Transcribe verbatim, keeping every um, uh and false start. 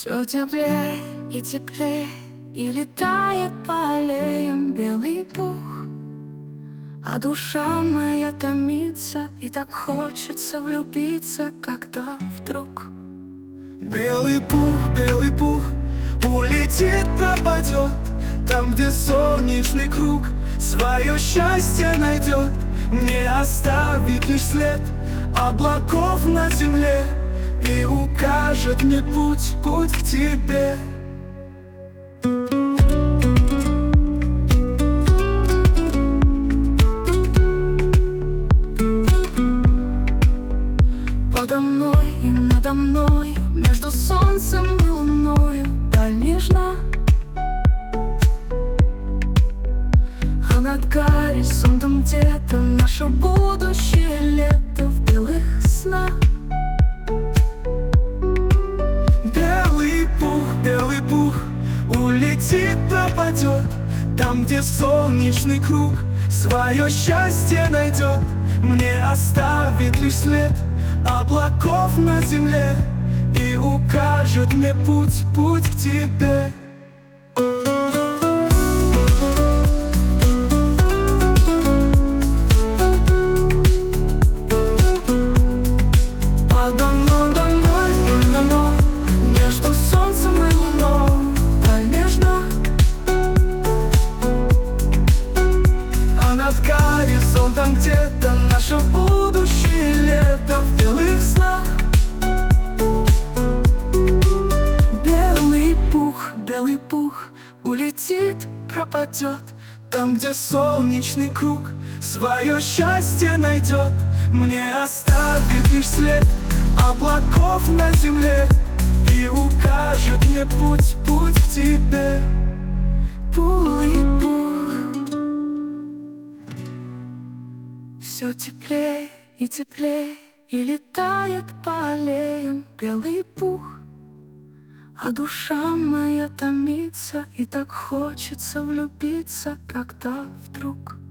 Все теплее и теплее, и летает по аллеям белый пух. А душа моя томится, и так хочется влюбиться, когда вдруг белый пух, белый пух улетит, пропадет там, где солнечный круг свое счастье найдет. Не оставит лишь след облаков на земле и укажет мне путь, путь к тебе. Подо мной и надо мной, между солнцем и луною даль нежна, а над горизонтом где-то наше будущее лето в белых снах. Белый пух, белый пух улетит, пропадет там, где солнечный круг свое счастье найдет. Мне оставит лишь след облаков на земле и укажет мне путь, путь к тебе. Подо мной, до мной, до мной, между солнцем и луной даль нежна, а над горизонтом где-то наше будущее лето в белых снах. Белый пух, белый пух улетит, пропадет там, где солнечный круг свое счастье найдет. Мне оставит лишь след облаков на земле и укажет мне путь, путь к тебе. Белый пух. Все теплее и теплее, и летает по аллеям белый пух. А душа моя томится, и так хочется влюбиться, когда вдруг